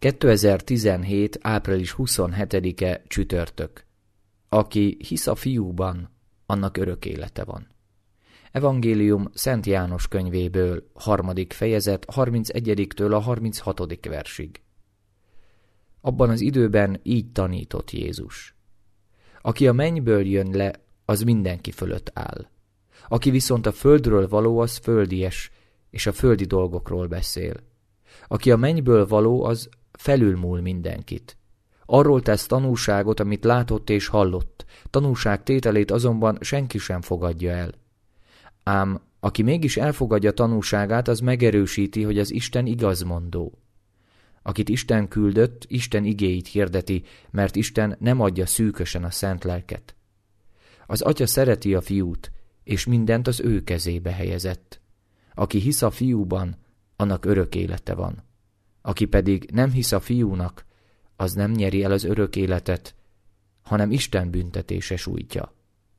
2017. április 27-e csütörtök. Aki hisz a Fiúban, annak örök élete van. Evangélium Szent János könyvéből, 3. fejezet, 31-től a 36. versig. Abban az időben így tanított Jézus. Aki a mennyből jön le, az mindenki fölött áll. Aki viszont a földről való, az földies, és a földi dolgokról beszél. Aki a mennyből való, az felülmúl mindenkit. Arról tesz tanúságot, amit látott és hallott, tanúság tételét azonban senki sem fogadja el. Ám aki mégis elfogadja tanúságát, az megerősíti, hogy az Isten igazmondó. Akit Isten küldött, Isten igéit hirdeti, mert Isten nem adja szűkösen a szent lelket. Az Atya szereti a Fiút, és mindent az ő kezébe helyezett. Aki hisz a Fiúban, annak örök élete van. Aki pedig nem hisz a Fiúnak, az nem nyeri el az örök életet, hanem Isten büntetése sújtja.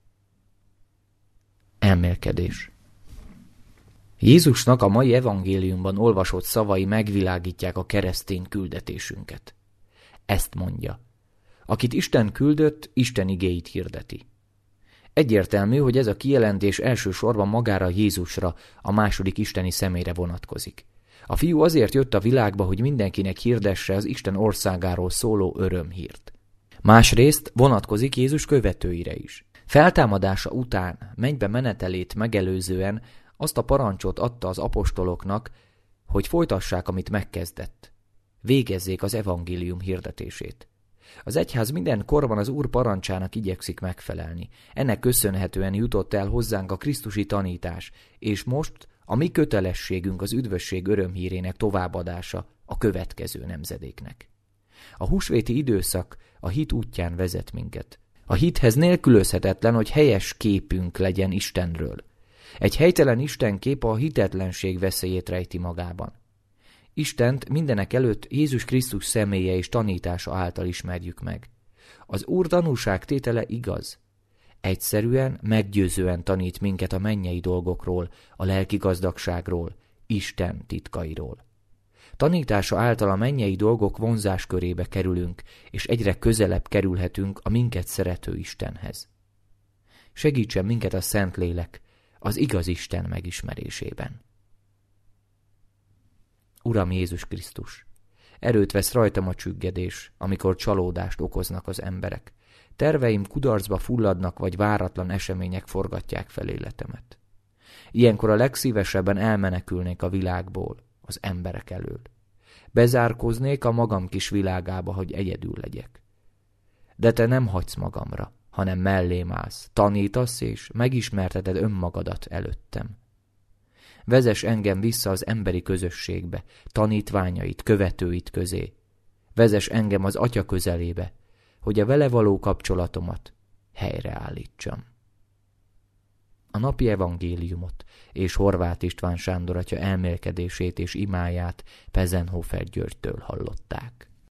Elmélkedés. Jézusnak a mai evangéliumban olvasott szavai megvilágítják a keresztény küldetésünket. Ezt mondja: akit Isten küldött, Isten igéit hirdeti. Egyértelmű, hogy ez a kijelentés elsősorban magára Jézusra, a második isteni személyre vonatkozik. A Fiú azért jött a világba, hogy mindenkinek hirdesse az Isten országáról szóló örömhírt. Másrészt vonatkozik Jézus követőire is. Feltámadása után, mennybe menetelét megelőzően azt a parancsot adta az apostoloknak, hogy folytassák, amit megkezdett. Végezzék az evangélium hirdetését. Az egyház minden korban az Úr parancsának igyekszik megfelelni. Ennek köszönhetően jutott el hozzánk a krisztusi tanítás, és most a mi kötelességünk az üdvösség örömhírének továbbadása a következő nemzedéknek. A húsvéti időszak a hit útján vezet minket. A hithez nélkülözhetetlen, hogy helyes képünk legyen Istenről. Egy helytelen istenkép a hitetlenség veszélyét rejti magában. Istent mindenek előtt Jézus Krisztus személye és tanítása által ismerjük meg. Az Úr tanúságtétele igaz. Egyszerűen, meggyőzően tanít minket a mennyei dolgokról, a lelki gazdagságról, Isten titkairól. Tanítása által a mennyei dolgok vonzáskörébe kerülünk, és egyre közelebb kerülhetünk a minket szerető Istenhez. Segítsen minket a Szentlélek az igaz Isten megismerésében. Uram Jézus Krisztus, erőt vesz rajtam a csüggedés, amikor csalódást okoznak az emberek. Terveim kudarcba fulladnak, vagy váratlan események forgatják fel életemet. Ilyenkor a legszívesebben elmenekülnék a világból, az emberek elől. Bezárkoznék a magam kis világába, hogy egyedül legyek. De te nem hagysz magamra, hanem mellém állsz, tanítasz és megismerteted önmagadat előttem. Vezess engem vissza az emberi közösségbe, tanítványait, követőit közé. Vezess engem az Atya közelébe, hogy a vele való kapcsolatomat helyreállítsam. A napi evangéliumot és Horváth István Sándor atya elmélkedését és imáját Pezenhofer Györgytől hallották.